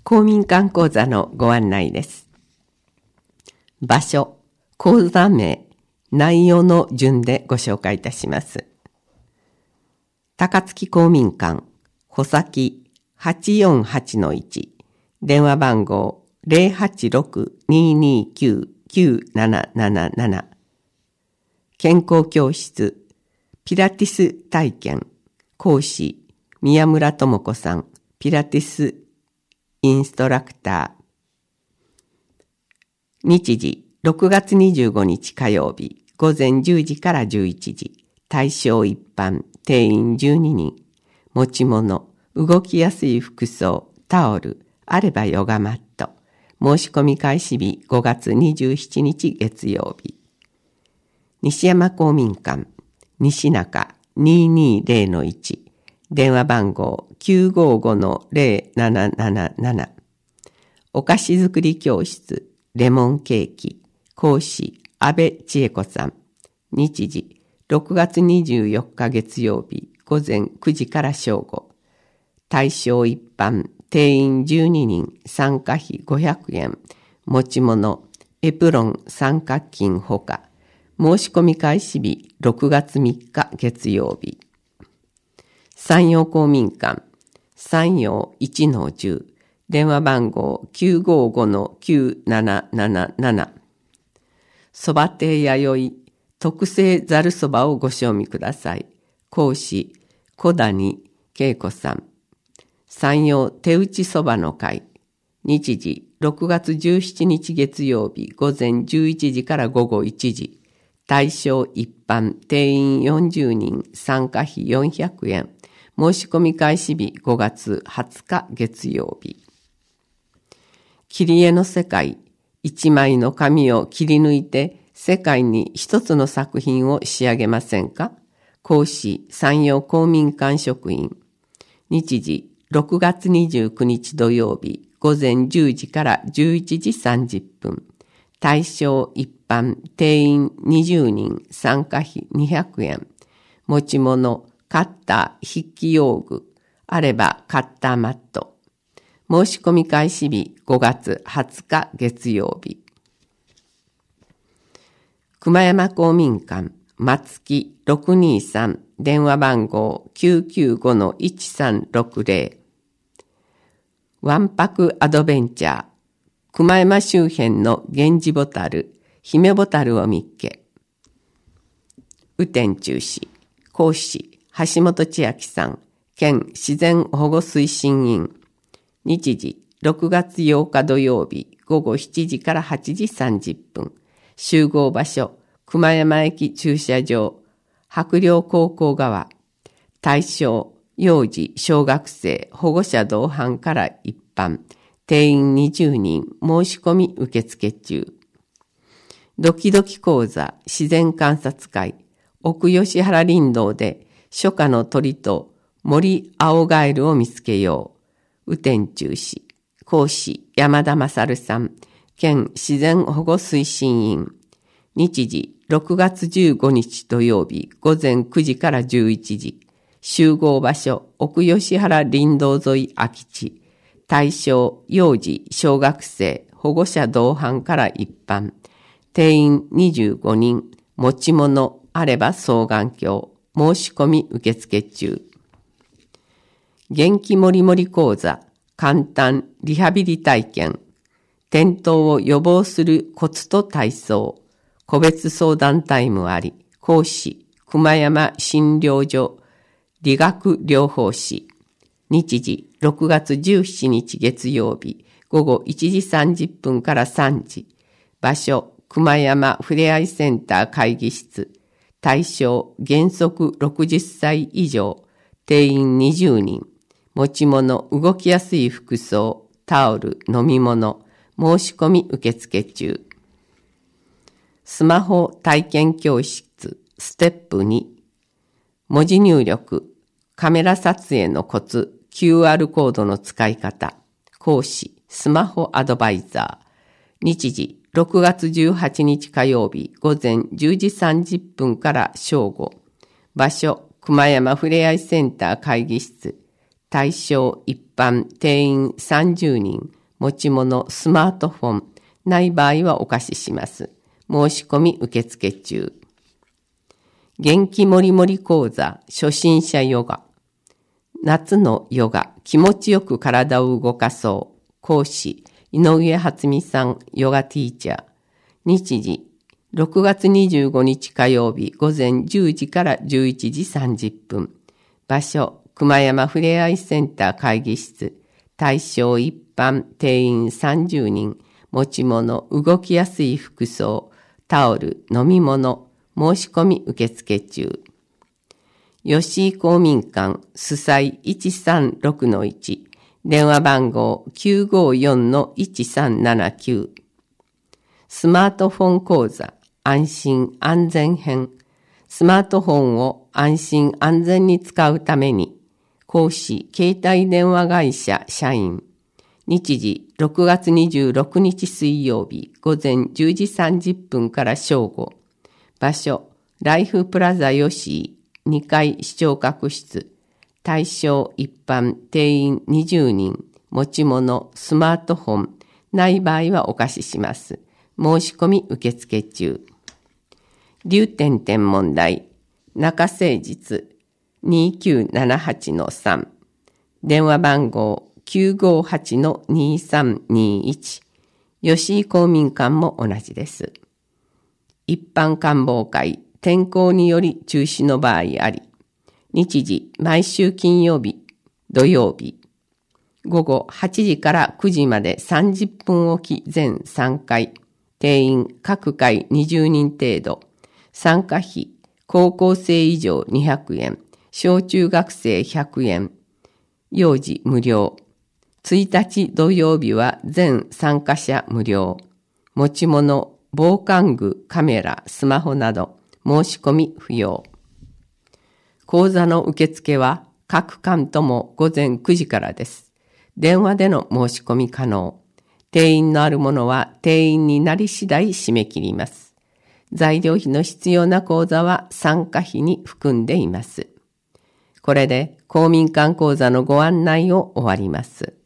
公民館講座のご案内です。場所、講座名、内容の順でご紹介いたします。高槻公民館、穂先 848-1、電話番号 086-229-9777、健康教室、ピラティス体験、講師、宮村智子さん、ピラティスインストラクター。日時、6月25日火曜日、午前10時から11時、対象一般、定員12人、持ち物、動きやすい服装、タオル、あればヨガマット。申し込み開始日、5月27日月曜日。西山公民館、西中 220-1、電話番号 955-0777。お菓子作り教室、レモンケーキ、講師、安倍千恵子さん。日時、6月24日月曜日、午前9時から正午。対象一般、定員12人、参加費500円。持ち物、エプロン、三角巾ほか。申し込み開始日、6月3日月曜日。山陽公民館、山陽 1-10、電話番号 955-9777。そば亭弥生、特製ざるそばをご賞味ください。講師、小谷恵子さん。山陽手打ちそばの会。日時、6月17日月曜日、午前11時から午後1時。対象一般、定員40人、参加費400円。申し込み開始日5月20日月曜日。切り絵の世界、一枚の紙を切り抜いて世界に一つの作品を仕上げませんか？講師、山陽公民館職員。日時、6月29日土曜日、午前10時から11時30分。対象一般、定員20人、参加費200円。持ち物、カッター、筆記用具、あればカッターマット。申し込み開始日5月20日月曜日。熊山公民館、松木623、電話番号 995-1360。わんぱくアドベンチャー、熊山周辺の源氏ボタル、姫ボタルを見っけ。雨天中止、講師、橋本千秋さん、県自然保護推進員。日時、6月8日土曜日、午後7時から8時30分。集合場所、熊山駅駐車場、白陵高校側。対象、幼児、小学生、保護者同伴から一般。定員20人、申し込み受付中。ドキドキ講座、自然観察会、奥吉原林道で初夏の鳥と森青ガエルを見つけよう。雨天中止。講師、山田勝さん、県自然保護推進員。日時、6月15日土曜日、午前9時から11時。集合場所、奥吉原林道沿い空き地。対象、幼児、小学生、保護者同伴から一般。定員25人、持ち物あれば双眼鏡。申し込み受付中。元気もりもり講座、簡単リハビリ体験。転倒を予防するコツと体操。個別相談タイムあり。講師、熊山診療所理学療法士。日時、6月17日月曜日、午後1時30分から3時。場所、熊山ふれあいセンター会議室。対象、原則60歳以上。定員20人。持ち物、動きやすい服装、タオル、飲み物。申し込み受付中。スマホ体験教室、ステップ2。文字入力、カメラ撮影のコツ、QR コードの使い方。講師、スマホアドバイザー。日時、6月18日火曜日、午前10時30分から正午。場所、熊山ふれあいセンター会議室。対象、一般、定員30人。 持ち物、スマートフォン、ない場合はお貸しします。申し込み受付中。元気もりもり講座、初心者ヨガ。夏のヨガ、気持ちよく体を動かそう。講師、井上初美さん、ヨガティーチャー。日時、6月25日火曜日午前10時から11時30分。場所、熊山ふれあいセンター会議室。対象一般、定員30人。持ち物、動きやすい服装、タオル、飲み物、申し込み受付中。吉井公民館、主催 136-1、電話番号 954-1379。スマートフォン講座、安心安全編。スマートフォンを安心安全に使うために、講師、携帯電話会社社員。日時、6月26日水曜日、午前10時30分から正午。場所、ライフプラザ吉井、2階視聴覚室。対象一般、定員20人。持ち物、スマートフォン。ない場合はお貸しします。申し込み受付中。流点点問題。中誠実 2978-3。電話番号 958-2321。吉井公民館も同じです。一般官房会、天候により中止の場合あり。日時、毎週金曜日、土曜日。午後8時から9時まで30分おき全3回。定員各回20人程度。参加費、高校生以上200円。小中学生100円。幼児無料。1日土曜日は全参加者無料。持ち物、防寒具、カメラ、スマホなど申し込み不要。講座の受付は各館とも午前9時からです。電話での申し込み可能。定員のあるものは定員になり次第締め切ります。材料費の必要な講座は参加費に含んでいます。これで公民館講座のご案内を終わります。